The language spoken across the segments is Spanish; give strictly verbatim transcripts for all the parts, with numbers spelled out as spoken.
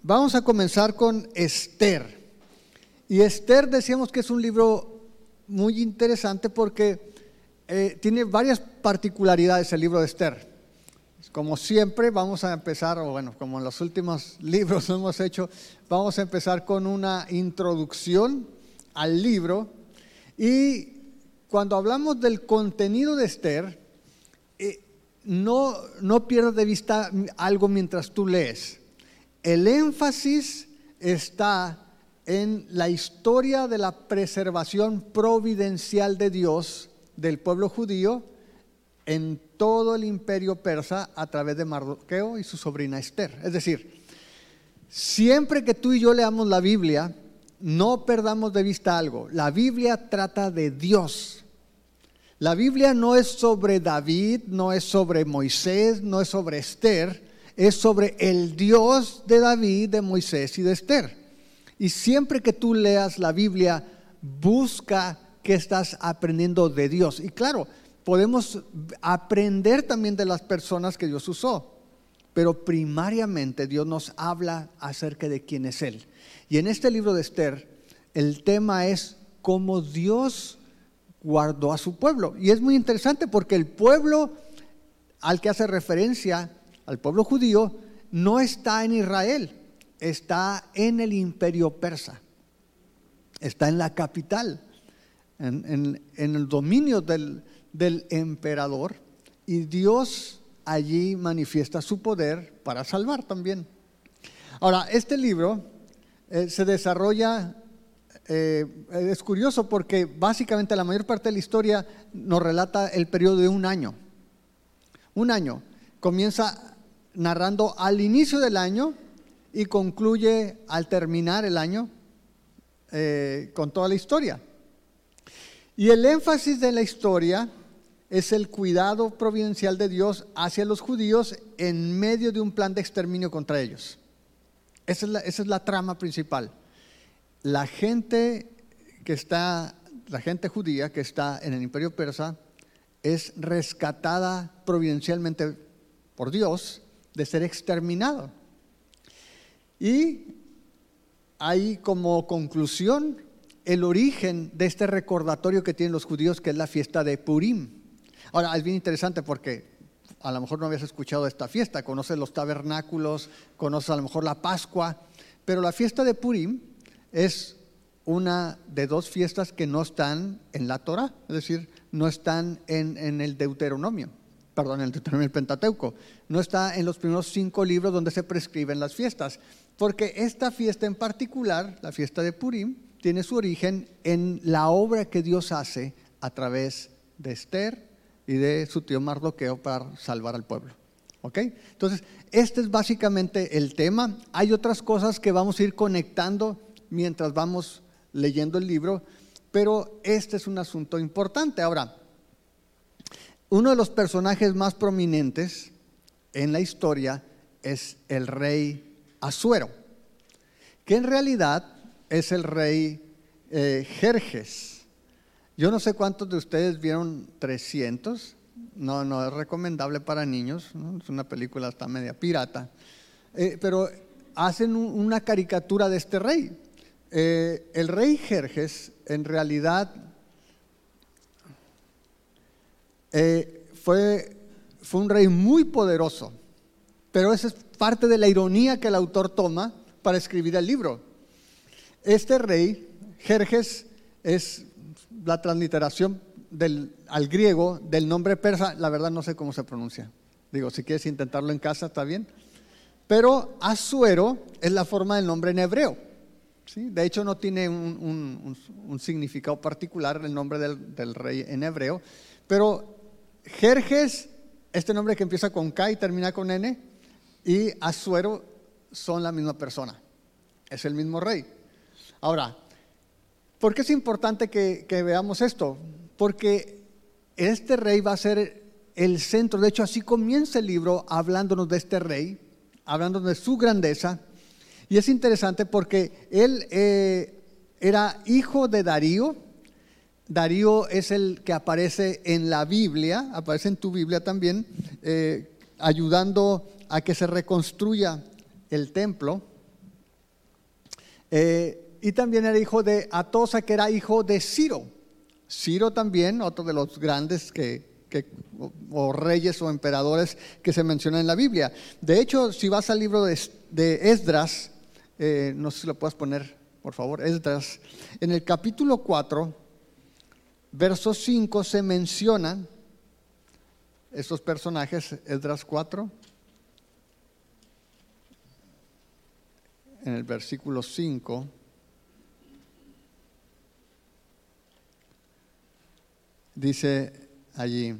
Vamos a comenzar con Esther. Y Esther decíamos que es un libro muy interesante porque eh, tiene varias particularidades el libro de Esther. Como siempre vamos a empezar, o bueno, como en los últimos libros hemos hecho, vamos a empezar con una introducción al libro. Y cuando hablamos del contenido de Esther, eh, no, no pierdas de vista algo mientras tú lees. El énfasis está en la historia de la preservación providencial de Dios del pueblo judío en todo el imperio persa a través de Mardoqueo y su sobrina Esther. Es decir, siempre que tú y yo leamos la Biblia, no perdamos de vista algo. La Biblia trata de Dios. La Biblia no es sobre David, no es sobre Moisés, no es sobre Esther. Es sobre el Dios de David, de Moisés y de Esther. Y siempre que tú leas la Biblia, busca que estás aprendiendo de Dios. Y claro, podemos aprender también de las personas que Dios usó, pero primariamente Dios nos habla acerca de quién es Él. Y en este libro de Esther, el tema es cómo Dios guardó a su pueblo. Y es muy interesante porque el pueblo al que hace referencia, al pueblo judío, no está en Israel, está en el imperio persa, está en la capital, en, en, en el dominio del, del emperador, y Dios allí manifiesta su poder para salvar también. Ahora, este libro eh, se desarrolla, eh, es curioso porque básicamente la mayor parte de la historia nos relata el periodo de un año. Un año, comienza narrando al inicio del año y concluye al terminar el año eh, con toda la historia. Y el énfasis de la historia es el cuidado providencial de Dios hacia los judíos en medio de un plan de exterminio contra ellos. Esa es la, esa es la trama principal. La gente que está, la gente judía que está en el imperio persa es rescatada providencialmente por Dios de ser exterminado. Y hay como conclusión el origen de este recordatorio que tienen los judíos, que es la fiesta de Purim. Ahora, es bien interesante porque a lo mejor no habías escuchado de esta fiesta, conoces los tabernáculos, conoces a lo mejor la Pascua, pero la fiesta de Purim es una de dos fiestas que no están en la Torah, es decir, no están en, en el Deuteronomio. Perdón, el Deuteronomio, el Pentateuco, no está en los primeros cinco libros donde se prescriben las fiestas, porque esta fiesta en particular, la fiesta de Purim, tiene su origen en la obra que Dios hace a través de Esther y de su tío Mardoqueo para salvar al pueblo. ¿Ok? Entonces, este es básicamente el tema. Hay otras cosas que vamos a ir conectando mientras vamos leyendo el libro, pero este es un asunto importante. Ahora, uno de los personajes más prominentes en la historia es el rey Asuero, que en realidad es el rey eh, Jerjes. Yo no sé cuántos de ustedes vieron trescientos, no, no es recomendable para niños, ¿no? Es una película hasta media pirata, eh, pero hacen un, una caricatura de este rey. Eh, el rey Jerjes en realidad Eh, fue, fue un rey muy poderoso, pero esa es parte de la ironía que el autor toma para escribir el libro. Este rey, Jerjes, es la transliteración del, al griego del nombre persa, la verdad no sé cómo se pronuncia. Digo, si quieres intentarlo en casa está bien. Pero Asuero es la forma del nombre en hebreo. ¿Sí? De hecho no tiene un, un, un, un significado particular el nombre del, del rey en hebreo, pero Jerjes, este nombre que empieza con K y termina con N, y Asuero son la misma persona, es el mismo rey. Ahora, ¿por qué es importante que, que veamos esto? Porque este rey va a ser el centro. De hecho, así comienza el libro hablándonos de este rey, hablándonos de su grandeza. Y es interesante porque él eh, era hijo de Darío. Darío es el que aparece en la Biblia, aparece en tu Biblia también, eh, ayudando a que se reconstruya el templo. Eh, y también era hijo de Atosa, que era hijo de Ciro. Ciro también, otro de los grandes que, que, o, o reyes o emperadores que se mencionan en la Biblia. De hecho, si vas al libro de, de Esdras, eh, no sé si lo puedes poner, por favor, Esdras, en el capítulo cuatro, verso cinco, se mencionan estos personajes. Esdras cuatro, en el versículo cinco. Dice allí: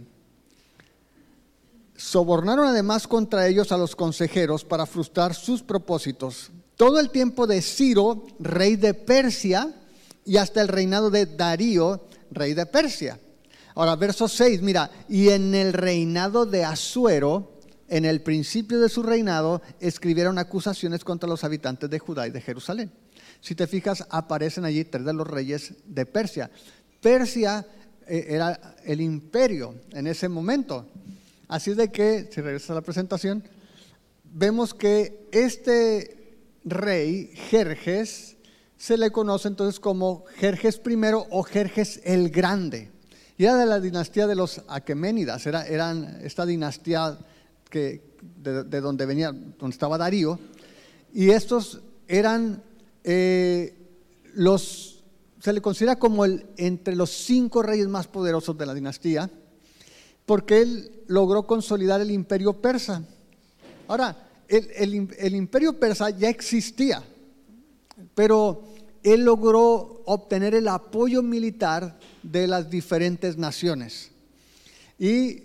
sobornaron además contra ellos a los consejeros para frustrar sus propósitos todo el tiempo de Ciro, rey de Persia, y hasta el reinado de Darío, rey de Persia. Ahora, verso seis, mira, y en el reinado de Asuero, en el principio de su reinado, escribieron acusaciones contra los habitantes de Judá y de Jerusalén. Si te fijas, aparecen allí tres de los reyes de Persia. Persia eh, era el imperio en ese momento. Así de que, si regresas a la presentación, vemos que este rey, Jerjes, se le conoce entonces como Jerjes primero o Jerjes el Grande. Y era de la dinastía de los Aqueménidas, era eran esta dinastía que, de, de donde venía, donde estaba Darío, y estos eran eh, los, se le considera como el, entre los cinco reyes más poderosos de la dinastía, porque él logró consolidar el imperio persa. Ahora, el, el, el imperio persa ya existía, pero él logró obtener el apoyo militar de las diferentes naciones y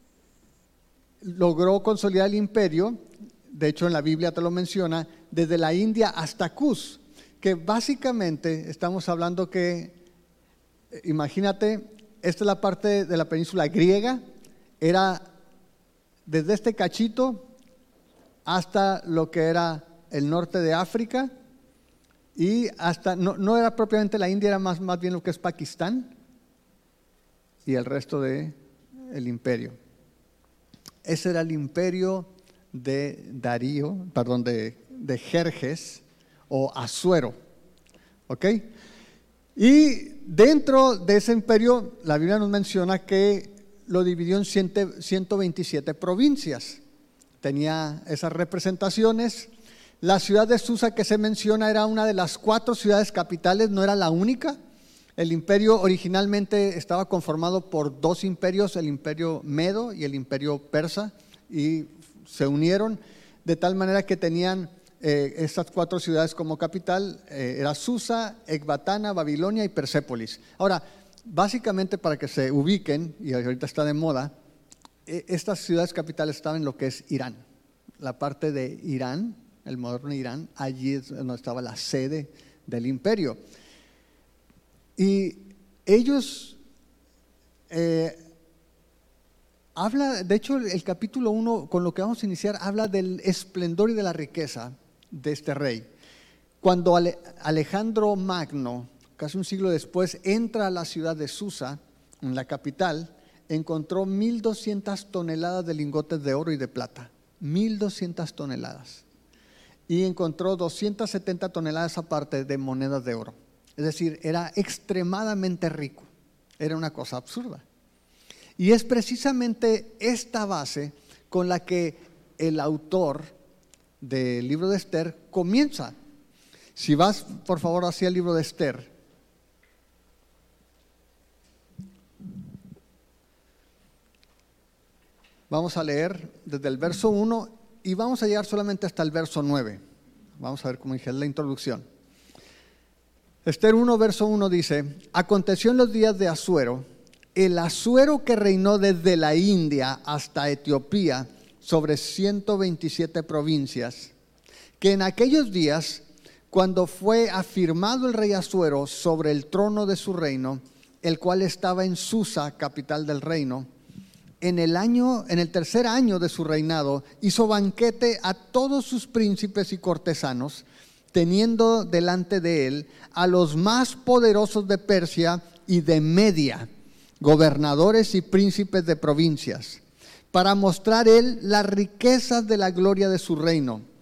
logró consolidar el imperio. De hecho, en la Biblia te lo menciona, desde la India hasta Cus, que básicamente estamos hablando que, imagínate, esta es la parte de la península griega, era desde este cachito hasta lo que era el norte de África, y hasta, no, no era propiamente la India, era más, más bien lo que es Pakistán y el resto del imperio. Ese era el imperio de Darío, perdón, de, de Jerjes o Asuero, ¿ok? Y dentro de ese imperio, la Biblia nos menciona que lo dividió en ciento veintisiete provincias. Tenía esas representaciones. La ciudad de Susa que se menciona era una de las cuatro ciudades capitales, no era la única. El imperio originalmente estaba conformado por dos imperios, el imperio medo y el imperio persa, y se unieron de tal manera que tenían eh, estas cuatro ciudades como capital. Eh, era Susa, Ecbatana, Babilonia y Persépolis. Ahora, básicamente para que se ubiquen, y ahorita está de moda, eh, estas ciudades capitales estaban en lo que es Irán, la parte de Irán, el moderno Irán. Allí es donde estaba la sede del imperio. Y ellos, eh, habla, de hecho el capítulo uno, con lo que vamos a iniciar, habla del esplendor y de la riqueza de este rey. Cuando Ale, Alejandro Magno, casi un siglo después, entra a la ciudad de Susa, en la capital, encontró mil doscientas toneladas de lingotes de oro y de plata, mil doscientas toneladas. Y encontró doscientas setenta toneladas aparte de monedas de oro. Es decir, era extremadamente rico, era una cosa absurda. Y es precisamente esta base con la que el autor del libro de Esther comienza. Si vas, por favor, hacia el libro de Esther, vamos a leer desde el verso uno y vamos a llegar solamente hasta el verso nueve. Vamos a ver cómo dije, la introducción. Esther uno, verso uno dice: aconteció en los días de Asuero, el Asuero que reinó desde la India hasta Etiopía sobre ciento veintisiete provincias, que en aquellos días, cuando fue afirmado el rey Asuero sobre el trono de su reino, el cual estaba en Susa, capital del reino, en el año, en el tercer año de su reinado, hizo banquete a todos sus príncipes y cortesanos, teniendo delante de él a los más poderosos de Persia y de Media, gobernadores y príncipes de provincias, para mostrar él las riquezas de la gloria de su reino.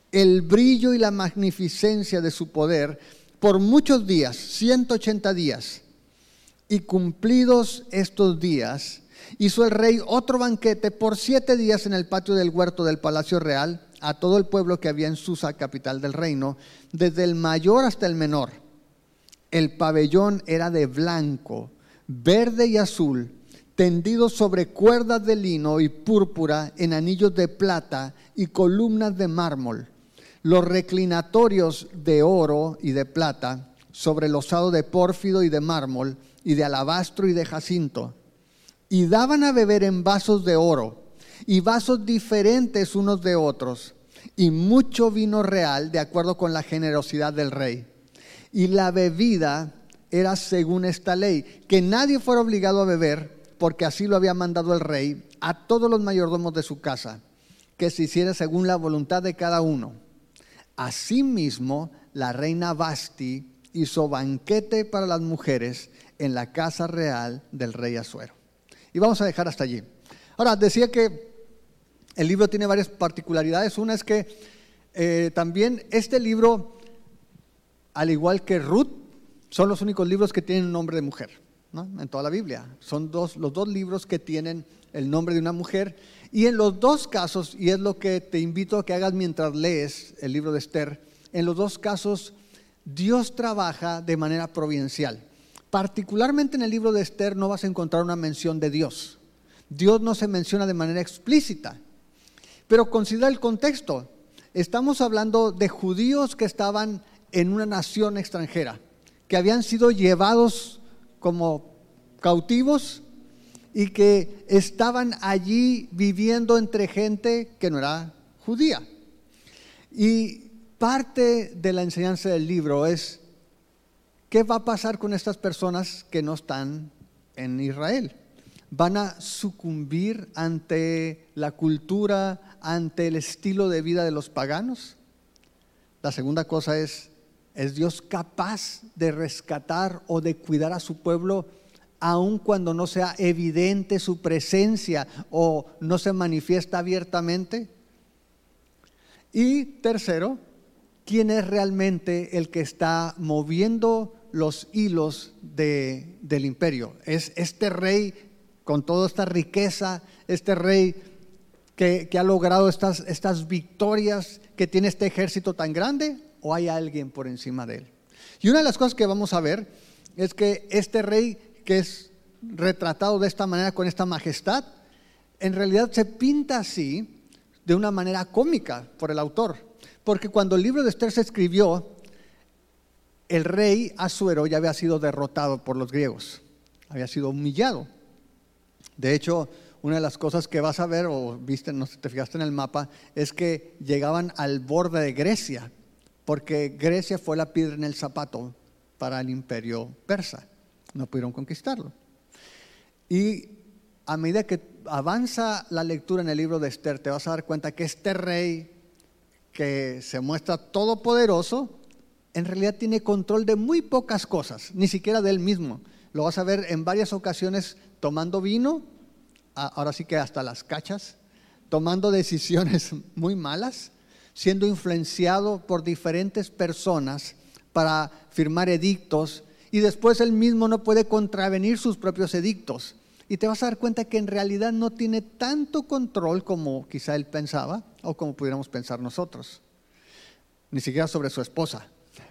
el brillo y la magnificencia de su poder por muchos días, ciento ochenta días. Y cumplidos estos días, hizo el rey otro banquete por siete días en el patio del huerto del palacio real a todo el pueblo que había en Susa, capital del reino, desde el mayor hasta el menor. El pabellón era de blanco, verde y azul, tendido sobre cuerdas de lino y púrpura en anillos de plata y columnas de mármol. Los reclinatorios de oro y de plata sobre losado de pórfido y de mármol y de alabastro y de jacinto. Y daban a beber en vasos de oro y vasos diferentes unos de otros, y mucho vino real de acuerdo con la generosidad del rey. Y la bebida era según esta ley, que nadie fuera obligado a beber, porque así lo había mandado el rey a todos los mayordomos de su casa, que se hiciera según la voluntad de cada uno. Asimismo, la reina Vasti hizo banquete para las mujeres en la casa real del rey Asuero. Y vamos a dejar hasta allí. Ahora, decía que el libro tiene varias particularidades. Una es que eh, también este libro, al igual que Ruth, son los únicos libros que tienen un nombre de mujer, ¿no? En toda la Biblia. Son dos, los dos libros que tienen el nombre de una mujer. Y en los dos casos, y es lo que te invito a que hagas mientras lees el libro de Esther, en los dos casos Dios trabaja de manera providencial. Particularmente en el libro de Esther no vas a encontrar una mención de Dios. Dios no se menciona de manera explícita. Pero considera el contexto. Estamos hablando de judíos que estaban en una nación extranjera, que habían sido llevados como cautivos y que estaban allí viviendo entre gente que no era judía. Y parte de la enseñanza del libro es: ¿qué va a pasar con estas personas que no están en Israel? ¿Van a sucumbir ante la cultura, ante el estilo de vida de los paganos? La segunda cosa es: ¿es Dios capaz de rescatar o de cuidar a su pueblo aun cuando no sea evidente su presencia o no se manifiesta abiertamente? Y tercero, ¿quién es realmente el que está moviendo los hilos de, del imperio? ¿Es este rey con toda esta riqueza, este rey que, que ha logrado estas, estas victorias, que tiene este ejército tan grande, o hay alguien por encima de él? Y una de las cosas que vamos a ver es que este rey, que es retratado de esta manera, con esta majestad, en realidad se pinta así de una manera cómica por el autor, porque cuando el libro de Esther se escribió, el rey Asuero ya había sido derrotado por los griegos, había sido humillado. De hecho, una de las cosas que vas a ver, o viste, no sé, te fijaste en el mapa, es que llegaban al borde de Grecia, porque Grecia fue la piedra en el zapato para el imperio persa. No pudieron conquistarlo. Y a medida que avanza la lectura en el libro de Esther, te vas a dar cuenta que este rey, que se muestra todopoderoso, en realidad tiene control de muy pocas cosas, ni siquiera de él mismo. Lo vas a ver en varias ocasiones tomando vino, ahora sí que hasta las cachas, tomando decisiones muy malas, siendo influenciado por diferentes personas para firmar edictos, y después él mismo no puede contravenir sus propios edictos. Y te vas a dar cuenta que en realidad no tiene tanto control como quizá él pensaba o como pudiéramos pensar nosotros, ni siquiera sobre su esposa.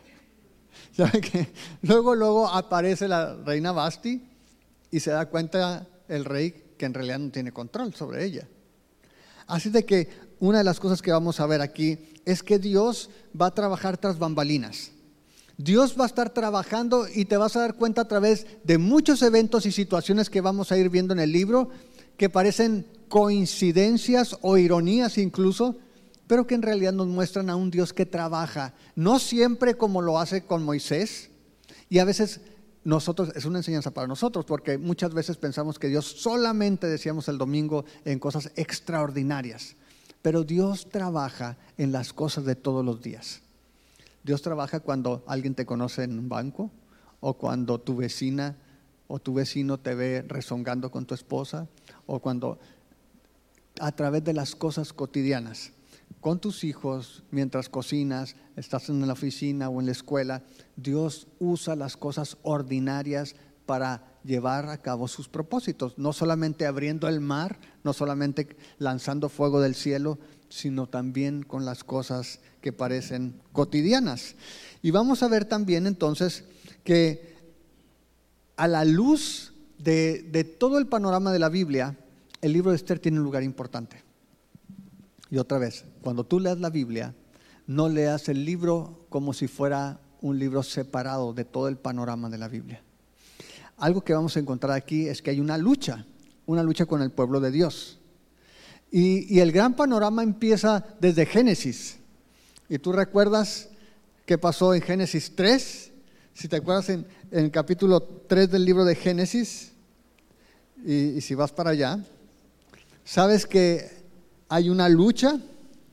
¿Sabe que luego, luego aparece la reina Vasti y se da cuenta el rey que en realidad no tiene control sobre ella? Así de que una de las cosas que vamos a ver aquí es que Dios va a trabajar tras bambalinas. Dios va a estar trabajando y te vas a dar cuenta a través de muchos eventos y situaciones que vamos a ir viendo en el libro, que parecen coincidencias o ironías incluso, pero que en realidad nos muestran a un Dios que trabaja, no siempre como lo hace con Moisés. Y a veces nosotros, es una enseñanza para nosotros, porque muchas veces pensamos que Dios solamente, decíamos el domingo, en cosas extraordinarias, pero Dios trabaja en las cosas de todos los días. Dios trabaja cuando alguien te conoce en un banco, o cuando tu vecina o tu vecino te ve rezongando con tu esposa, o cuando a través de las cosas cotidianas. con tus hijos, mientras cocinas, estás en la oficina o en la escuela. Dios usa las cosas ordinarias para llevar a cabo sus propósitos, no solamente abriendo el mar, no solamente lanzando fuego del cielo, sino también con las cosas que parecen cotidianas. Y vamos a ver también entonces que a la luz de, de todo el panorama de la Biblia, el libro de Esther tiene un lugar importante. Y otra vez, cuando tú leas la Biblia, no leas el libro como si fuera un libro separado de todo el panorama de la Biblia. Algo que vamos a encontrar aquí es que hay una lucha, una lucha con el pueblo de Dios. Y, y el gran panorama empieza desde Génesis. Y tú recuerdas qué pasó en Génesis tres. Si te acuerdas en, en el capítulo tres del libro de Génesis, y, y si vas para allá, sabes que hay una lucha.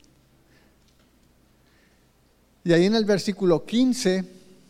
Y ahí en el versículo quince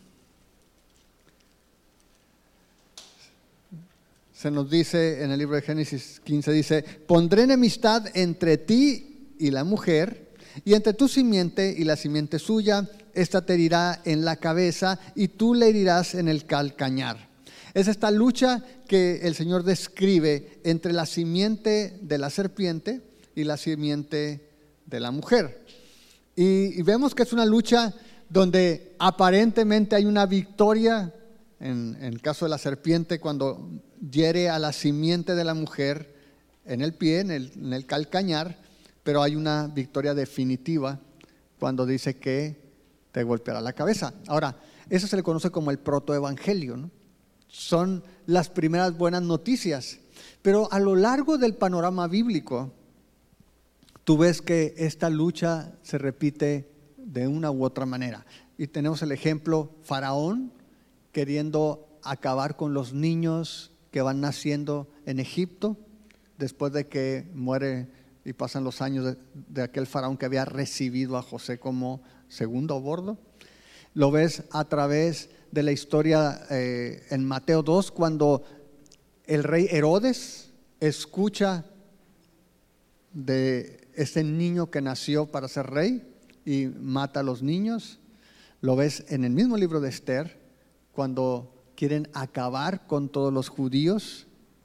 se nos dice, en el libro de Génesis quince dice: pondré enemistad entre ti y la mujer, y entre tu simiente y la simiente suya. Esta te herirá en la cabeza y tú le herirás en el calcañar. Es esta lucha que el Señor describe entre la simiente de la serpiente y la simiente de la mujer. Y, y vemos que es una lucha donde aparentemente hay una victoria. En, en el caso de la serpiente, cuando hiere a la simiente de la mujer en el pie, en el, en el calcañar, pero hay una victoria definitiva cuando dice que te golpeará la cabeza. Ahora, eso se le conoce como el protoevangelio, ¿no? Son las primeras buenas noticias, pero a lo largo del panorama bíblico, tú ves que esta lucha se repite de una u otra manera. Y tenemos el ejemplo, Faraón queriendo acabar con los niños que van naciendo en Egipto, después de que muere y pasan los años de, de aquel faraón que había recibido a José como segundo a bordo. Lo ves a través de la historia eh, en Mateo dos, cuando el rey Herodes escucha de ese niño que nació para ser rey y mata a los niños. Lo ves en el mismo libro de Esther, cuando quieren acabar con todos los judíos,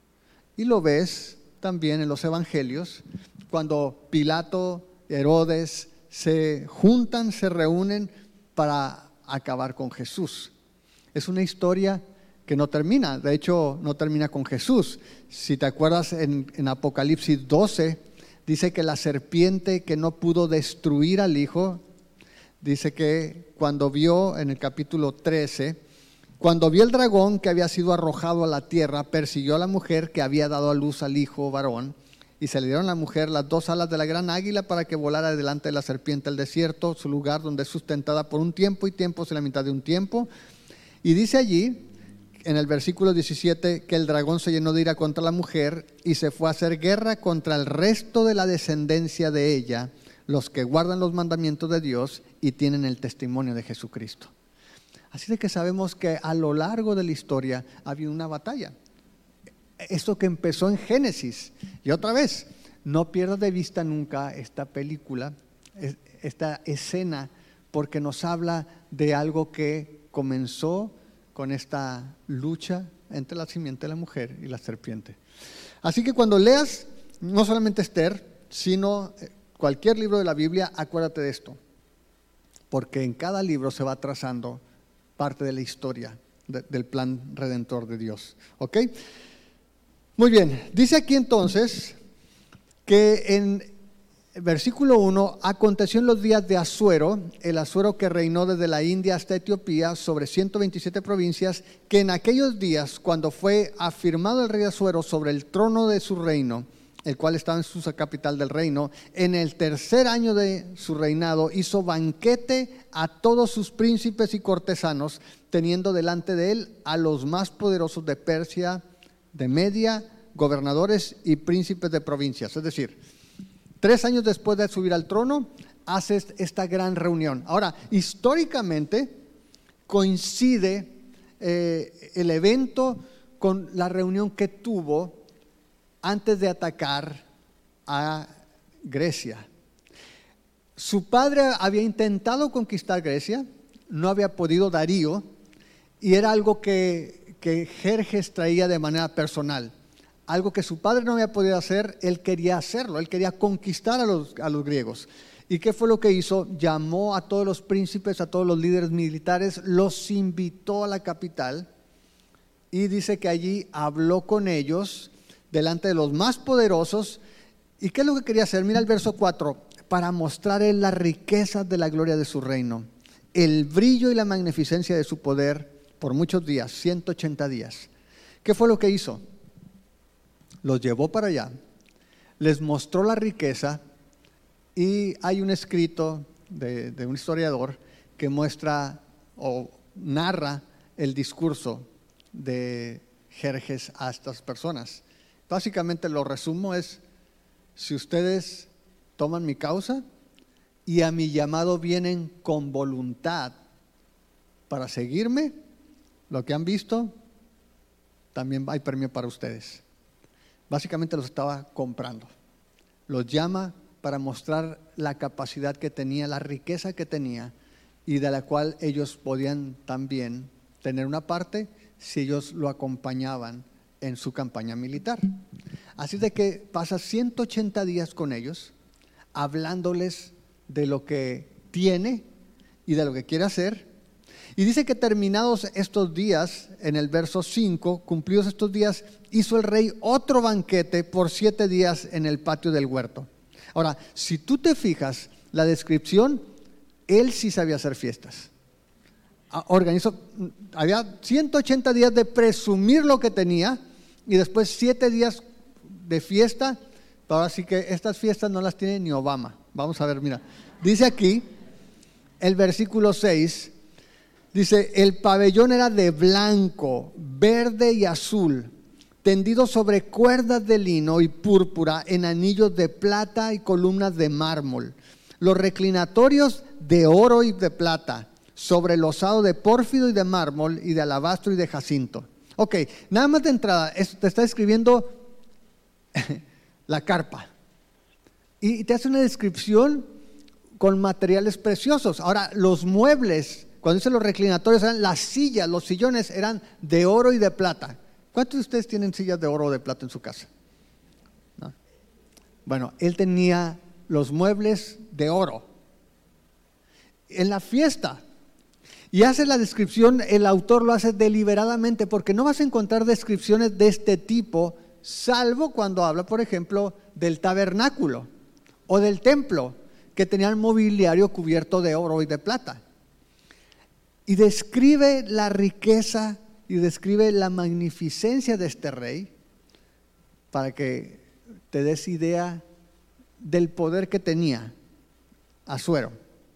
y lo ves también en los evangelios, cuando Pilato, Herodes se juntan, se reúnen para acabar con Jesús. Es una historia que no termina, de hecho no termina con Jesús. Si te acuerdas en, en Apocalipsis doce, dice que la serpiente que no pudo destruir al hijo, dice que cuando vio en el capítulo trece, cuando vio el dragón que había sido arrojado a la tierra, persiguió a la mujer que había dado a luz al hijo varón, y se le dieron a la mujer las dos alas de la gran águila para que volara delante de la serpiente al desierto, su lugar donde es sustentada por un tiempo, y tiempo es la mitad de un tiempo. Y dice allí, en el versículo diecisiete, que el dragón se llenó de ira contra la mujer y se fue a hacer guerra contra el resto de la descendencia de ella, los que guardan los mandamientos de Dios y tienen el testimonio de Jesucristo. Así de que sabemos que a lo largo de la historia ha habido una batalla. Esto que empezó en Génesis. Y otra vez, no pierdas de vista nunca esta película, esta escena, porque nos habla de algo que comenzó con esta lucha entre la simiente de la mujer y la serpiente. Así que cuando leas no solamente Esther, sino cualquier libro de la Biblia, acuérdate de esto, porque en cada libro se va trazando parte de la historia de, del plan redentor de Dios. ¿Ok? Muy bien, dice aquí entonces que en versículo uno, aconteció en los días de Asuero, el Asuero que reinó desde la India hasta Etiopía sobre ciento veintisiete provincias, que en aquellos días, cuando fue afirmado el rey Asuero sobre el trono de su reino, el cual estaba en Susa, capital del reino, en el tercer año de su reinado, hizo banquete a todos sus príncipes y cortesanos, teniendo delante de él a los más poderosos de Persia, de Media, gobernadores y príncipes de provincias. Es decir, tres años después de subir al trono, hace esta gran reunión. Ahora, históricamente coincide eh, el evento con la reunión que tuvo antes de atacar a Grecia. Su padre había intentado conquistar Grecia, no había podido Darío, y era algo que, que Jerjes traía de manera personal. Algo que su padre no había podido hacer, él quería hacerlo, él quería conquistar a los, a los griegos. ¿Y qué fue lo que hizo? Llamó a todos los príncipes, a todos los líderes militares, los invitó a la capital y dice que allí habló con ellos delante de los más poderosos. ¿Y qué es lo que quería hacer? Mira el verso cuatro, para mostrar él las riquezas de la gloria de su reino, el brillo y la magnificencia de su poder por muchos días, ciento ochenta días. ¿Qué fue lo que hizo? Los llevó para allá, les mostró la riqueza y hay un escrito de, de un historiador que muestra o narra el discurso de Jerjes a estas personas. Básicamente lo resumo es: si ustedes toman mi causa y a mi llamado vienen con voluntad para seguirme, lo que han visto, también hay premio para ustedes. Básicamente los estaba comprando. Los llama para mostrar la capacidad que tenía, la riqueza que tenía y de la cual ellos podían también tener una parte si ellos lo acompañaban en su campaña militar. Así de que pasa ciento ochenta días con ellos, hablándoles de lo que tiene y de lo que quiere hacer. Y dice que terminados estos días, en el verso cinco, cumplidos estos días, hizo el rey otro banquete por siete días en el patio del huerto. Ahora, si tú te fijas la descripción, él sí sabía hacer fiestas. Organizó, había ciento ochenta días de presumir lo que tenía y después siete días de fiesta. Ahora sí que estas fiestas no las tiene ni Obama. Vamos a ver, mira, dice aquí el versículo seis, dice: el pabellón era de blanco, verde y azul, tendido sobre cuerdas de lino y púrpura en anillos de plata y columnas de mármol. Los reclinatorios de oro y de plata, sobre losado de pórfido y de mármol y de alabastro y de jacinto. Ok, nada más de entrada, esto te está escribiendo la carpa. Y te hace una descripción con materiales preciosos. Ahora, los muebles, cuando dice los reclinatorios, eran las sillas, los sillones eran de oro y de plata. ¿Cuántos de ustedes tienen sillas de oro o de plata en su casa? ¿No? Bueno, él tenía los muebles de oro. En la fiesta, y hace la descripción, el autor lo hace deliberadamente, porque no vas a encontrar descripciones de este tipo, salvo cuando habla, por ejemplo, del tabernáculo o del templo, que tenían mobiliario cubierto de oro y de plata. Y describe la riqueza y describe la magnificencia de este rey, para que te des idea del poder que tenía Asuero.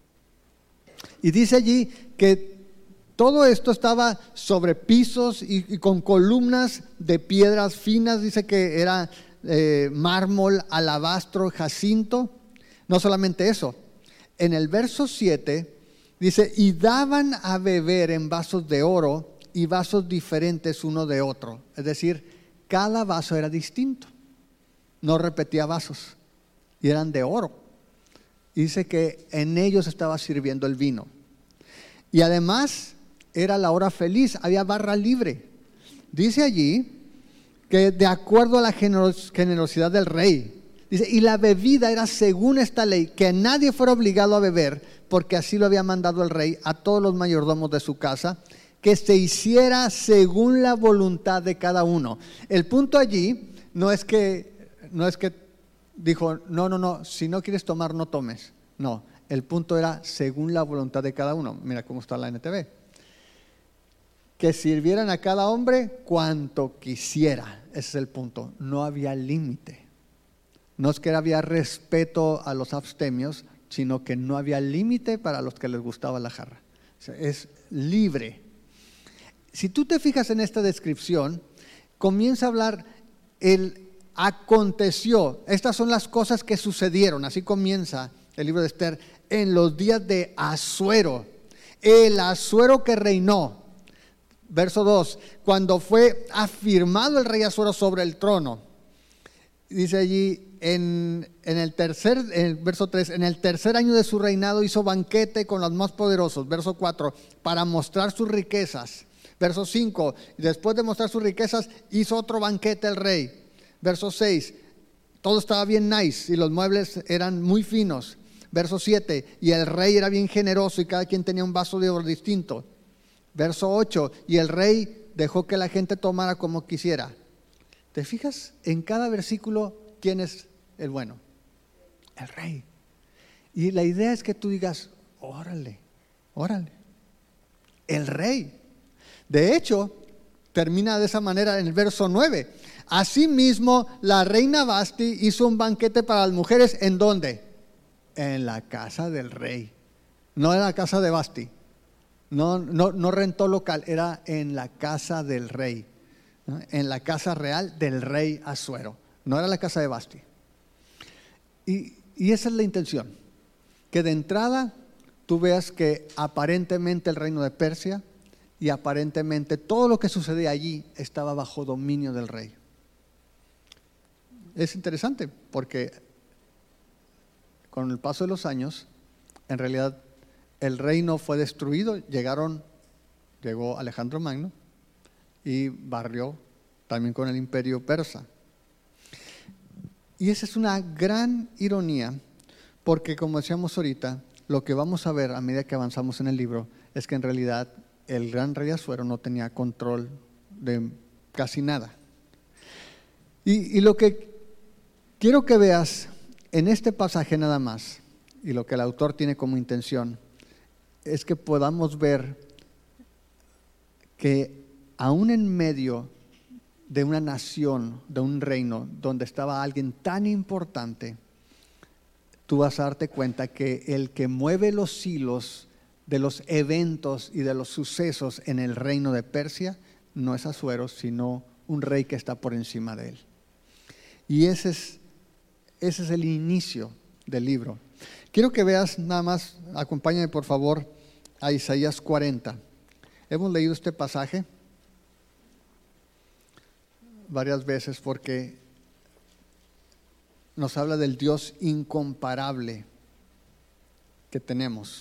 Y dice allí que todo esto estaba sobre pisos y, y con columnas de piedras finas. Dice que era eh, mármol, alabastro, jacinto. No solamente eso, en el verso siete dice: y daban a beber en vasos de oro y vasos diferentes uno de otro. Es decir, cada vaso era distinto, no repetía vasos y eran de oro. Y dice que en ellos estaba sirviendo el vino. Y además era la hora feliz, había barra libre. Dice allí que de acuerdo a la generos- generosidad del rey, dice, y la bebida era según esta ley, que nadie fuera obligado a beber, porque así lo había mandado el rey a todos los mayordomos de su casa, que se hiciera según la voluntad de cada uno. El punto allí no es que, no es que dijo, no, no, no, si no quieres tomar, no tomes. No, el punto era según la voluntad de cada uno. Mira cómo está la N T V. Que sirvieran a cada hombre cuanto quisiera. Ese es el punto. No había límite. No es que había respeto a los abstemios, sino que no había límite para los que les gustaba la jarra. O sea, es libre. Si tú te fijas en esta descripción, comienza a hablar el aconteció. Estas son las cosas que sucedieron. Así comienza el libro de Esther, en los días de Asuero, el Asuero que reinó. Verso dos, cuando fue afirmado el rey Asuero sobre el trono. dice allí en, en el tercer, en el verso tres, en el tercer año de su reinado hizo banquete con los más poderosos, verso cuatro, para mostrar sus riquezas. Verso cinco, después de mostrar sus riquezas hizo otro banquete el rey. Verso seis, todo estaba bien nice y los muebles eran muy finos. Verso siete, y el rey era bien generoso y cada quien tenía un vaso de oro distinto. Verso ocho, y el rey dejó que la gente tomara como quisiera. ¿Te fijas? En cada versículo, ¿quién es el bueno? El rey. Y la idea es que tú digas, órale, órale, el rey. De hecho, termina de esa manera en el verso nueve. Asimismo, la reina Vasti hizo un banquete para las mujeres. ¿En dónde? En la casa del rey. No en la casa de Vasti. No, no, no rentó local, era en la casa del rey. ¿No? En la casa real del rey Asuero. No era la casa de Vasti. Y, y esa es la intención. Que de entrada tú veas que aparentemente el reino de Persia y aparentemente todo lo que sucedía allí estaba bajo dominio del rey. Es interesante porque con el paso de los años, en realidad el reino fue destruido, llegaron, llegó Alejandro Magno y barrió también con el imperio persa. Y esa es una gran ironía porque, como decíamos ahorita, lo que vamos a ver a medida que avanzamos en el libro es que en realidad el gran rey Asuero no tenía control de casi nada. Y, y lo que quiero que veas en este pasaje nada más, y lo que el autor tiene como intención, es que podamos ver que aún en medio de una nación, de un reino, donde estaba alguien tan importante, tú vas a darte cuenta que el que mueve los hilos de los eventos y de los sucesos en el reino de Persia no es Asuero, sino un rey que está por encima de él. Y ese es, ese es el inicio del libro. Quiero que veas nada más, acompáñame por favor a Isaías cuarenta. Hemos leído este pasaje varias veces porque nos habla del Dios incomparable que tenemos.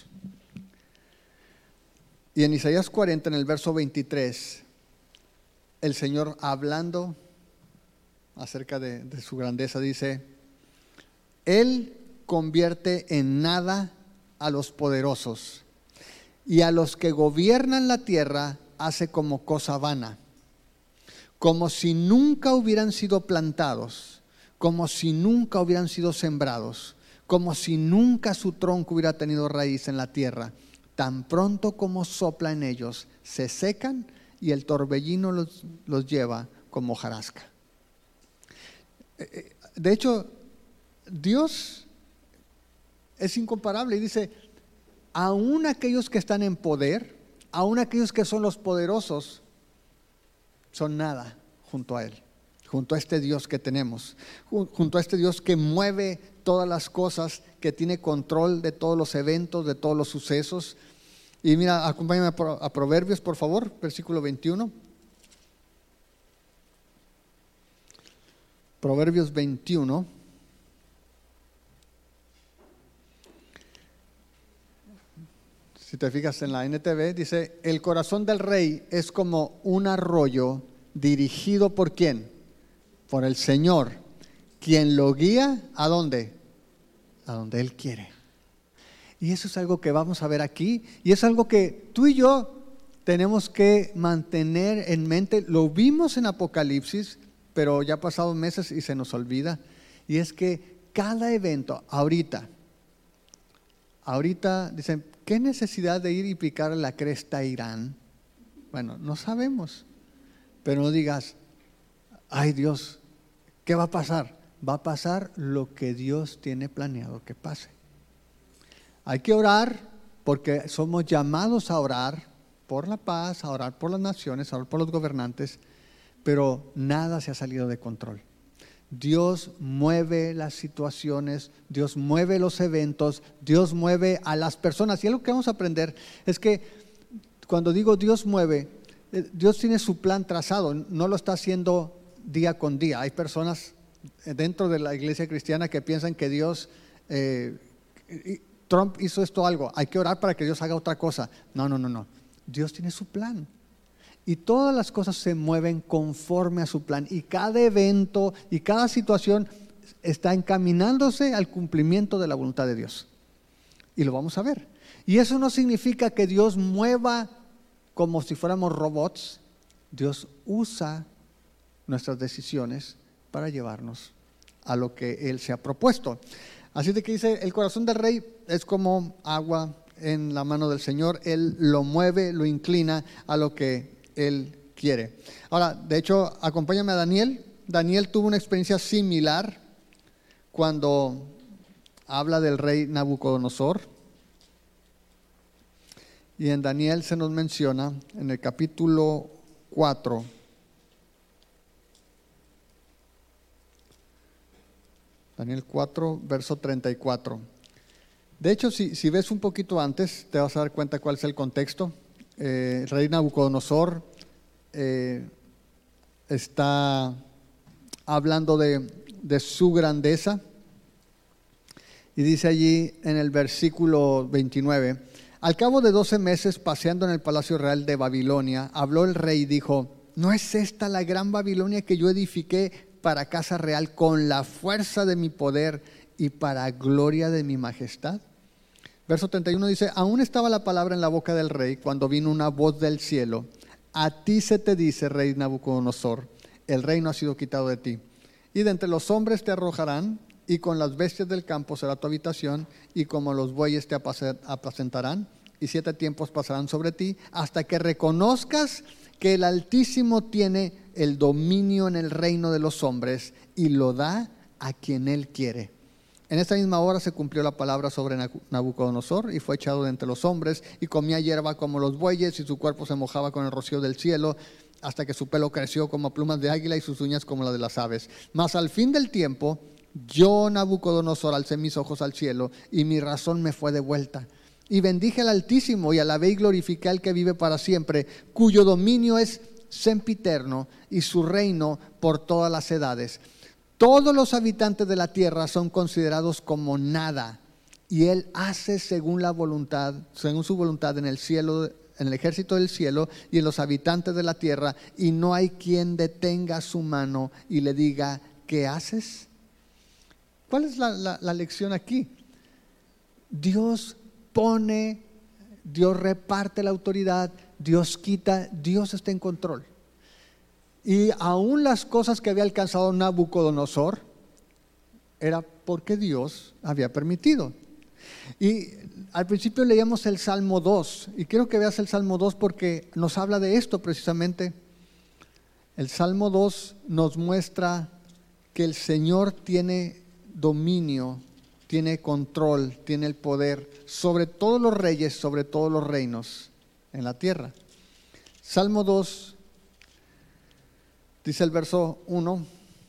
Y en Isaías cuarenta, en el verso veintitrés, el Señor hablando acerca de, de su grandeza dice: Él convierte en nada a los poderosos y a los que gobiernan la tierra hace como cosa vana, como si nunca hubieran sido plantados, como si nunca hubieran sido sembrados, como si nunca su tronco hubiera tenido raíz en la tierra. Tan pronto como sopla en ellos, se secan y el torbellino los, los lleva como hojarasca. De hecho, Dios es incomparable y dice, aún aquellos que están en poder, aún aquellos que son los poderosos, son nada junto a Él, junto a este Dios que tenemos, junto a este Dios que mueve todas las cosas, que tiene control de todos los eventos, de todos los sucesos. Y mira, acompáñame a Proverbios, por favor, versículo veintiuno. Proverbios veintiuno. Si te fijas en la N T V, dice, el corazón del rey es como un arroyo dirigido por ¿quién? Por el Señor, quien lo guía ¿a dónde? A donde Él quiere. Y eso es algo que vamos a ver aquí, y es algo que tú y yo tenemos que mantener en mente. Lo vimos en Apocalipsis, pero ya han pasado meses y se nos olvida. Y es que cada evento, ahorita, ahorita dicen, ¿qué necesidad de ir y picar la cresta a Irán? Bueno, no sabemos, pero no digas, ay Dios, ¿qué va a pasar? Va a pasar lo que Dios tiene planeado que pase. Hay que orar porque somos llamados a orar por la paz, a orar por las naciones, a orar por los gobernantes, pero nada se ha salido de control. Dios mueve las situaciones, Dios mueve los eventos, Dios mueve a las personas. Y algo que vamos a aprender es que cuando digo Dios mueve, Dios tiene su plan trazado, no lo está haciendo día con día. Hay personas dentro de la iglesia cristiana que piensan que Dios, eh, Trump hizo esto algo, hay que orar para que Dios haga otra cosa. No, no, no, no. Dios tiene su plan. Y todas las cosas se mueven conforme a su plan. Y cada evento y cada situación está encaminándose al cumplimiento de la voluntad de Dios. Y lo vamos a ver. Y eso no significa que Dios mueva como si fuéramos robots. Dios usa nuestras decisiones para llevarnos a lo que Él se ha propuesto. Así de que dice, el corazón del rey es como agua en la mano del Señor. Él lo mueve, lo inclina a lo que Él quiere. Ahora, de hecho, acompáñame a Daniel. Daniel tuvo una experiencia similar cuando habla del rey Nabucodonosor. Y en Daniel se nos menciona en el capítulo cuatro. Daniel cuatro, verso treinta y cuatro. De hecho, si, si ves un poquito antes, te vas a dar cuenta cuál es el contexto. Eh, el rey Nabucodonosor eh, está hablando de, de su grandeza. Y dice allí en el versículo veintinueve, al cabo de doce meses paseando en el palacio real de Babilonia, habló el rey y dijo, ¿no es esta la gran Babilonia que yo edifiqué para casa real con la fuerza de mi poder y para gloria de mi majestad? Verso treinta y uno dice, aún estaba la palabra en la boca del rey cuando vino una voz del cielo, a ti se te dice, rey Nabucodonosor, el reino ha sido quitado de ti, y de entre los hombres te arrojarán, y con las bestias del campo será tu habitación, y como los bueyes te apacentarán, y siete tiempos pasarán sobre ti, hasta que reconozcas que el Altísimo tiene el dominio en el reino de los hombres, y lo da a quien Él quiere. En esta misma hora se cumplió la palabra sobre Nabucodonosor, y fue echado de entre los hombres, y comía hierba como los bueyes, y su cuerpo se mojaba con el rocío del cielo, hasta que su pelo creció como plumas de águila, y sus uñas como las de las aves. Mas al fin del tiempo, yo, Nabucodonosor, alcé mis ojos al cielo, y mi razón me fue devuelta. Y bendije al Altísimo, y alabé y glorifiqué al que vive para siempre, cuyo dominio es sempiterno, y su reino por todas las edades. Todos los habitantes de la tierra son considerados como nada, y Él hace según la voluntad, según su voluntad en el cielo, en el ejército del cielo y en los habitantes de la tierra, y no hay quien detenga su mano y le diga, ¿qué haces? ¿Cuál es la, la, la lección aquí? Dios pone, Dios reparte la autoridad, Dios quita, Dios está en control. Y aún las cosas que había alcanzado Nabucodonosor era porque Dios había permitido. Y al principio leíamos el Salmo dos, y quiero que veas el Salmo dos porque nos habla de esto precisamente. El Salmo dos nos muestra que el Señor tiene dominio, tiene control, tiene el poder sobre todos los reyes, sobre todos los reinos en la tierra. Salmo dos, dice el verso uno,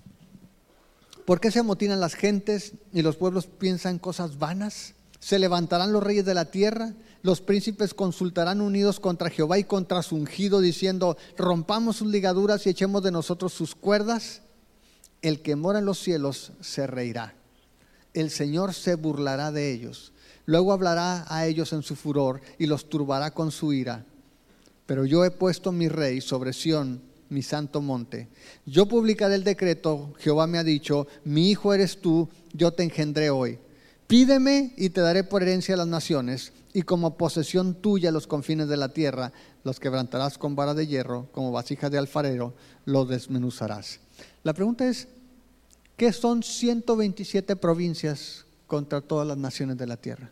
¿por qué se amotinan las gentes y los pueblos piensan cosas vanas? Se levantarán los reyes de la tierra, los príncipes consultarán unidos contra Jehová y contra su ungido, diciendo, rompamos sus ligaduras y echemos de nosotros sus cuerdas. El que mora en los cielos se reirá. El Señor se burlará de ellos. Luego hablará a ellos en su furor y los turbará con su ira. Pero yo he puesto mi rey sobre Sión, mi santo monte. Yo publicaré el decreto, Jehová me ha dicho, mi hijo eres tú, yo te engendré hoy. Pídeme y te daré por herencia a las naciones, y como posesión tuya los confines de la tierra. Los quebrantarás con vara de hierro, como vasija de alfarero, los desmenuzarás. La pregunta es, ¿qué son ciento veintisiete provincias contra todas las naciones de la tierra?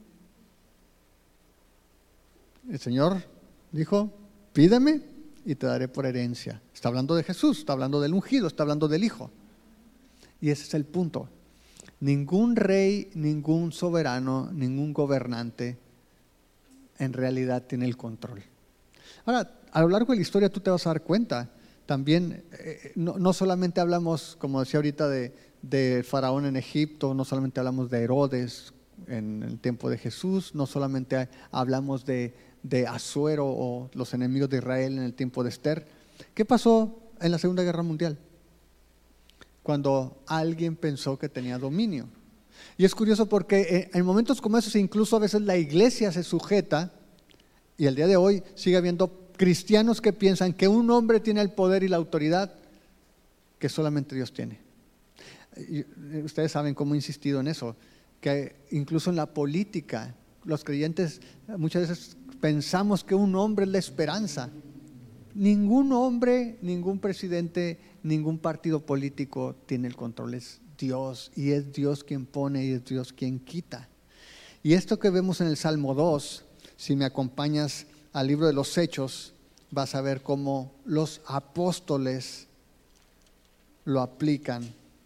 El Señor dijo, pídeme y te daré por herencia. Está hablando de Jesús, está hablando del ungido, está hablando del Hijo. Y ese es el punto. Ningún rey, ningún soberano, ningún gobernante en realidad tiene el control. Ahora, a lo largo de la historia tú te vas a dar cuenta. También, eh, no, no solamente hablamos, como decía ahorita, de, de Faraón en Egipto, no solamente hablamos de Herodes en el tiempo de Jesús, no solamente hablamos de, de Asuero o los enemigos de Israel en el tiempo de Esther. ¿Qué pasó en la Segunda Guerra Mundial? cuando alguien pensó que tenía dominio. Y es curioso porque en momentos como esos incluso a veces la iglesia se sujeta, y el día de hoy sigue habiendo cristianos que piensan que un hombre tiene el poder y la autoridad que solamente Dios tiene. Y ustedes saben cómo he insistido en eso, que incluso en la política los creyentes muchas veces pensamos que un hombre es la esperanza. Ningún hombre, ningún presidente, ningún partido político tiene el control, es Dios, y es Dios quien pone y es Dios quien quita. Y esto que vemos en el Salmo dos, si me acompañas al libro de los Hechos, vas a ver cómo los apóstoles lo aplican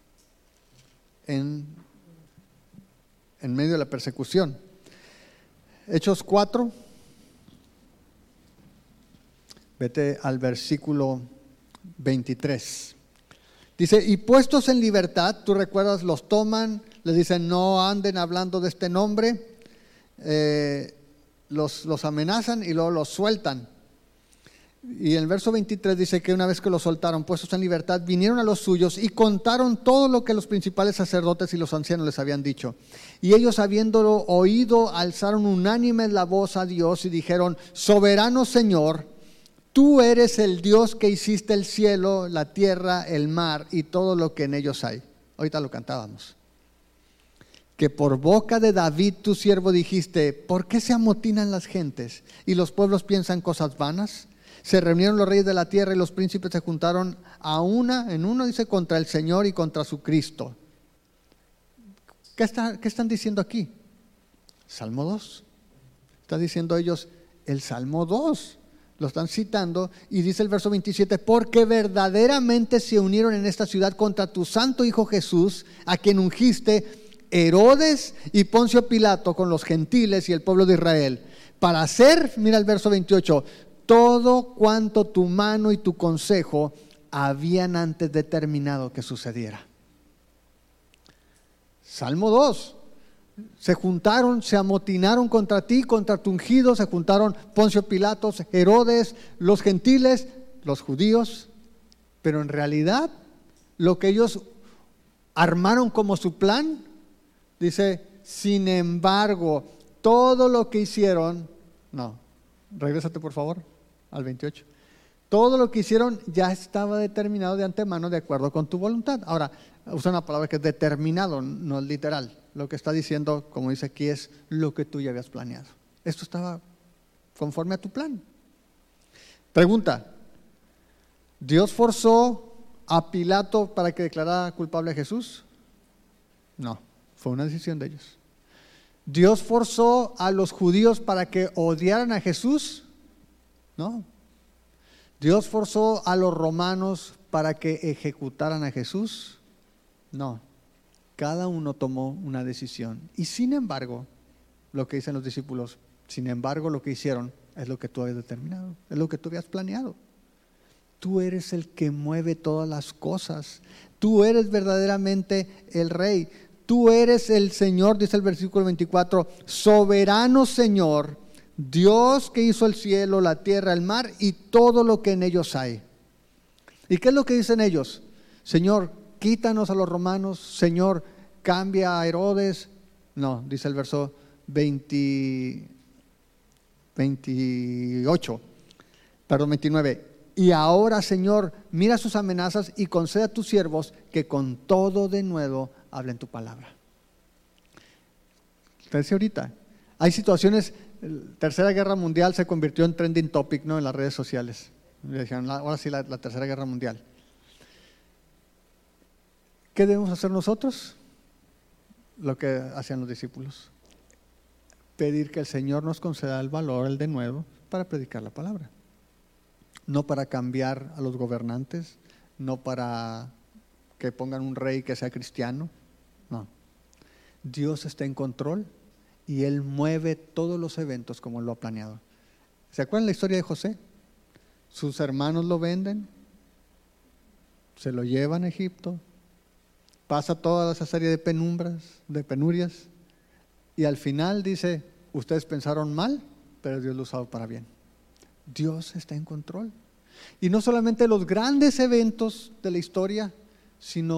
en, en medio de la persecución. Hechos cuatro, vete al versículo veintitrés. Dice, y puestos en libertad, tú recuerdas, los toman, les dicen no anden hablando de este nombre, eh, los, los amenazan y luego los sueltan. Y en el verso veintitrés dice que una vez que los soltaron, puestos en libertad, vinieron a los suyos y contaron todo lo que los principales sacerdotes y los ancianos les habían dicho. Y ellos, habiéndolo oído, alzaron unánimes la voz a Dios y dijeron, soberano Señor, tú eres el Dios que hiciste el cielo, la tierra, el mar y todo lo que en ellos hay. Ahorita lo cantábamos. Que por boca de David tu siervo dijiste, ¿por qué se amotinan las gentes y los pueblos piensan cosas vanas? Se reunieron los reyes de la tierra y los príncipes se juntaron a una, en uno dice, contra el Señor y contra su Cristo. ¿Qué, está, qué están diciendo aquí? Salmo dos. Están diciendo ellos el Salmo dos. Lo están citando y dice el verso veintisiete, porque verdaderamente se unieron en esta ciudad contra tu santo Hijo Jesús, a quien ungiste Herodes y Poncio Pilato con los gentiles y el pueblo de Israel, para hacer, mira el verso veintiocho, todo cuanto tu mano y tu consejo habían antes determinado que sucediera. Salmo dos. Se juntaron, se amotinaron contra ti, contra tu ungido, se juntaron Poncio Pilato, Herodes, los gentiles, los judíos, pero en realidad lo que ellos armaron como su plan, dice, sin embargo, todo lo que hicieron, no, regrésate por favor al veintiocho. Todo lo que hicieron ya estaba determinado de antemano de acuerdo con tu voluntad. Ahora, usa una palabra que es determinado, no es literal. Lo que está diciendo, como dice aquí, es lo que tú ya habías planeado. Esto estaba conforme a tu plan. Pregunta, ¿Dios forzó a Pilato para que declarara culpable a Jesús? No, fue una decisión de ellos. ¿Dios forzó a los judíos para que odiaran a Jesús? No. ¿Dios forzó a los romanos para que ejecutaran a Jesús? No. Cada uno tomó una decisión. Y sin embargo, lo que dicen los discípulos, sin embargo lo que hicieron es lo que tú habías determinado, es lo que tú habías planeado. Tú eres el que mueve todas las cosas. Tú eres verdaderamente el Rey. Tú eres el Señor, dice el versículo veinticuatro, soberano Señor, Dios que hizo el cielo, la tierra, el mar y todo lo que en ellos hay. ¿Y qué es lo que dicen ellos? Señor, quítanos a los romanos, Señor, cambia a Herodes. No, dice el verso veinte, veintiocho, perdón, veintinueve. Y ahora, Señor, mira sus amenazas y concede a tus siervos que con todo de nuevo hablen tu palabra. Te decía ahorita, hay situaciones, la Tercera Guerra Mundial se convirtió en trending topic, ¿no?, en las redes sociales. Le dijeron, ahora sí, la, la Tercera Guerra Mundial. ¿Qué debemos hacer nosotros? Lo que hacían los discípulos. Pedir que el Señor nos conceda el valor, el de nuevo, para predicar la palabra. No para cambiar a los gobernantes, no para que pongan un rey que sea cristiano, no. Dios está en control y Él mueve todos los eventos como Él lo ha planeado. ¿Se acuerdan la historia de José? Sus hermanos lo venden, se lo llevan a Egipto, pasa toda esa serie de penumbras, de penurias, y al final dice, ustedes pensaron mal, pero Dios lo usó para bien. Dios está en control. Y no solamente los grandes eventos de la historia, sino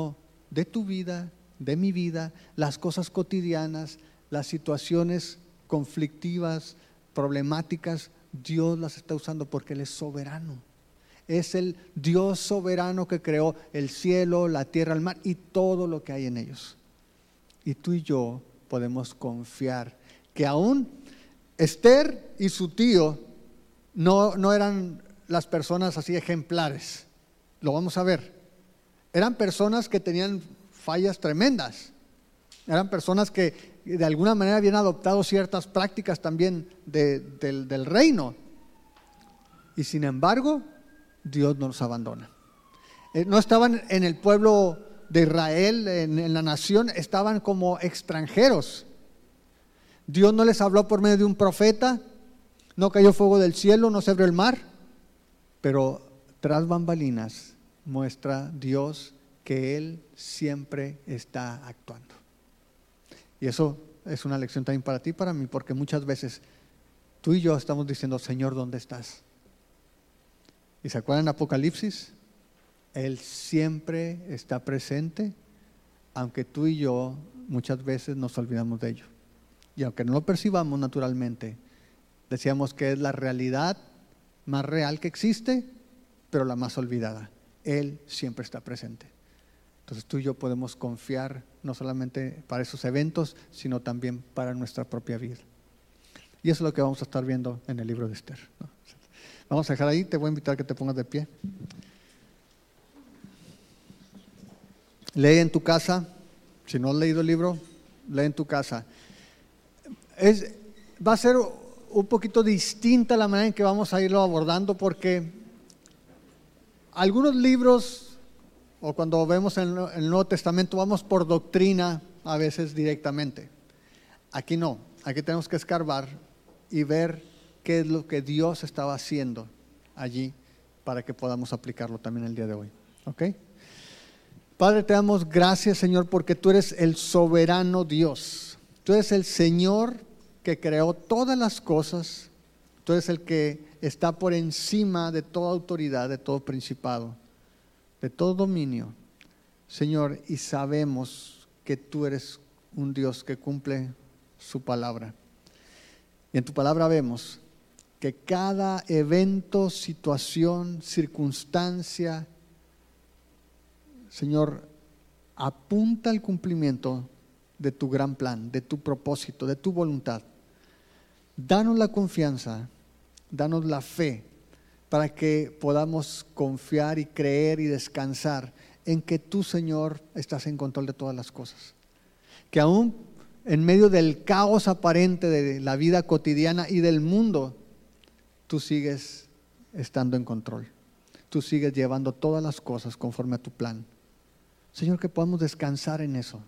de tu vida, de mi vida, las cosas cotidianas, las situaciones conflictivas, problemáticas, Dios las está usando porque Él es soberano. Es el Dios soberano que creó el cielo, la tierra, el mar y todo lo que hay en ellos. Y tú y yo podemos confiar que aún Esther y su tío no, no eran las personas así ejemplares. Lo vamos a ver. Eran personas que tenían fallas tremendas. Eran personas que de alguna manera habían adoptado ciertas prácticas también de, del, del reino. Y sin embargo, Dios no los abandona. Eh, no estaban en el pueblo de Israel, en, en la nación, estaban como extranjeros. Dios no les habló por medio de un profeta, no cayó fuego del cielo, no se abrió el mar, pero tras bambalinas muestra Dios que Él siempre está actuando. Y eso es una lección también para ti y para mí, porque muchas veces tú y yo estamos diciendo, Señor, ¿dónde estás? ¿Y se acuerdan de Apocalipsis? Él siempre está presente, aunque tú y yo muchas veces nos olvidamos de ello. Y aunque no lo percibamos naturalmente, decíamos que es la realidad más real que existe, pero la más olvidada. Él siempre está presente. Entonces tú y yo podemos confiar no solamente para esos eventos, sino también para nuestra propia vida. Y eso es lo que vamos a estar viendo en el libro de Esther, ¿no? Vamos a dejar ahí, te voy a invitar a que te pongas de pie. Lee en tu casa, si no has leído el libro, lee en tu casa. Es, va a ser un poquito distinta la manera en que vamos a irlo abordando, porque algunos libros, o cuando vemos en el Nuevo Testamento, vamos por doctrina a veces directamente. Aquí no, aquí tenemos que escarbar y ver qué es lo que Dios estaba haciendo allí para que podamos aplicarlo también el día de hoy. ¿Ok? Padre, te damos gracias, Señor, porque tú eres el soberano Dios. Tú eres el Señor que creó todas las cosas. Tú eres el que está por encima de toda autoridad, de todo principado, de todo dominio. Señor, y sabemos que tú eres un Dios que cumple su palabra. Y en tu palabra vemos que cada evento, situación, circunstancia, Señor, apunta al cumplimiento de tu gran plan, de tu propósito, de tu voluntad. Danos la confianza, danos la fe para que podamos confiar y creer y descansar en que tú, Señor, estás en control de todas las cosas. Que aún en medio del caos aparente de la vida cotidiana y del mundo, tú sigues estando en control. Tú sigues llevando todas las cosas conforme a tu plan. Señor, que podamos descansar en eso.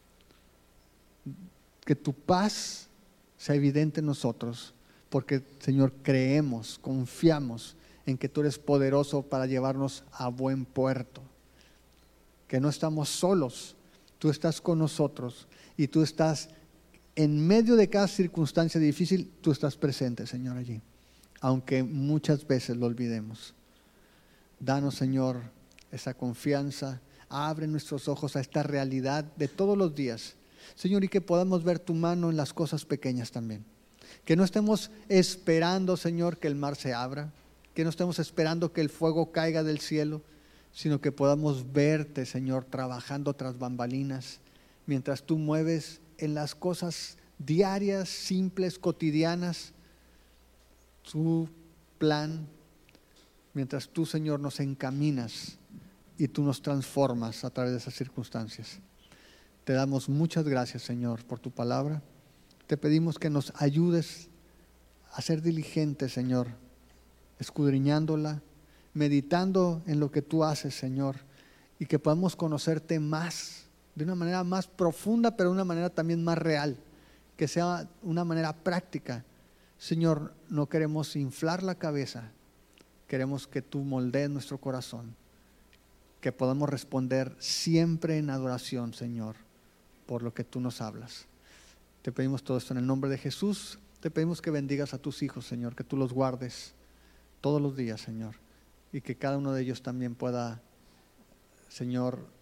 Que tu paz sea evidente en nosotros, porque, Señor, creemos, confiamos en que tú eres poderoso para llevarnos a buen puerto. Que no estamos solos, tú estás con nosotros y tú estás en medio de cada circunstancia difícil, tú estás presente, Señor, allí. Aunque muchas veces lo olvidemos. Danos, Señor, esa confianza. Abre nuestros ojos a esta realidad de todos los días, Señor, y que podamos ver tu mano en las cosas pequeñas también. Que no estemos esperando, Señor, que el mar se abra, que no estemos esperando que el fuego caiga del cielo, sino que podamos verte, Señor, trabajando tras bambalinas, mientras tú mueves en las cosas diarias, simples, cotidianas, tu plan, mientras tú, Señor, nos encaminas y tú nos transformas a través de esas circunstancias. Te damos muchas gracias, Señor, por tu palabra. Te pedimos que nos ayudes a ser diligentes, Señor, escudriñándola, meditando en lo que tú haces, Señor, y que podamos conocerte más, de una manera más profunda, pero de una manera también más real, que sea una manera práctica. Señor, no queremos inflar la cabeza, queremos que tú moldees nuestro corazón, que podamos responder siempre en adoración, Señor, por lo que tú nos hablas. Te pedimos todo esto en el nombre de Jesús. Te pedimos que bendigas a tus hijos, Señor, que tú los guardes todos los días, Señor, y que cada uno de ellos también pueda, Señor,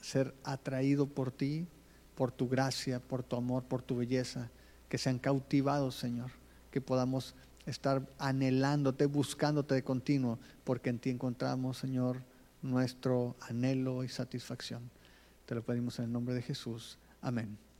ser atraído por ti, por tu gracia, por tu amor, por tu belleza, que sean cautivados, Señor, que podamos estar anhelándote, buscándote de continuo, porque en ti encontramos, Señor, nuestro anhelo y satisfacción. Te lo pedimos en el nombre de Jesús. Amén.